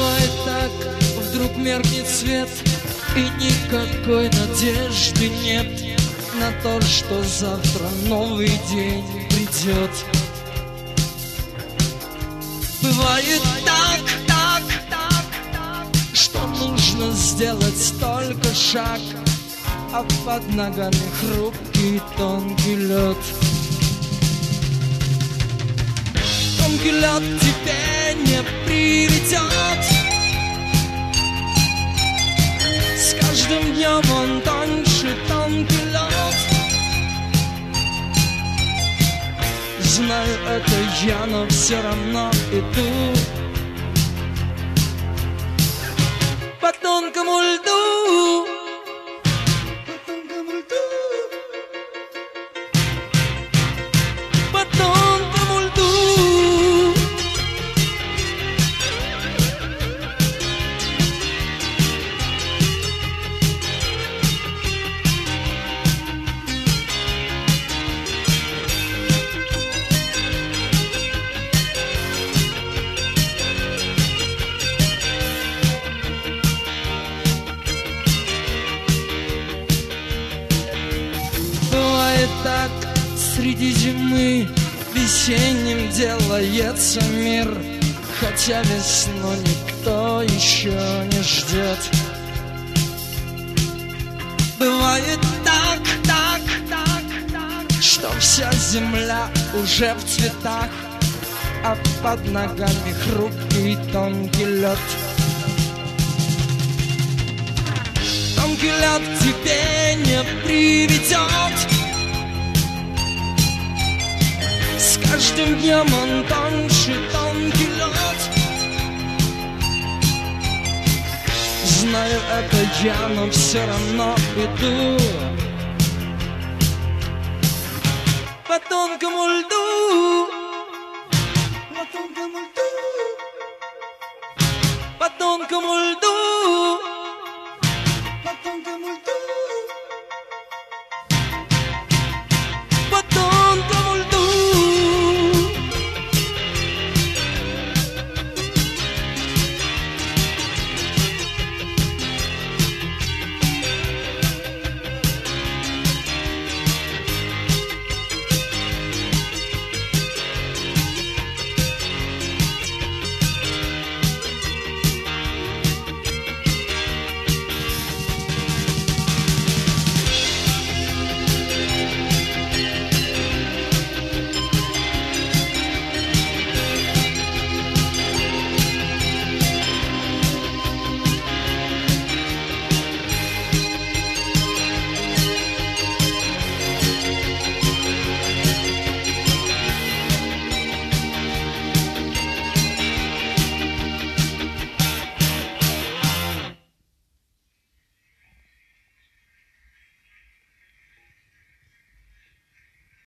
Бывает так, вдруг меркнет свет, и никакой надежды нет на то, что завтра новый день придет. Бывает так, что нужно сделать только шаг, а под ногами хрупкий тонкий лед. Тонкий лед к тебе не приведет. С каждым днем он тоньше, тонкий лед. Знаю, это я, но все равно иду по тонкому льду. По тонкому льду. Бывает так, среди зимы весенним делается мир, хотя весну никто еще не ждет. Бывает так, что вся земля уже в цветах, а под ногами хрупкий тонкий лед. Тонкий лед к тебе не приведет. С каждым днем он тоньше, тонкий лед. Знаю, это я, но все равно иду по тонкому льду. По тонкому льду. По тонкому льду.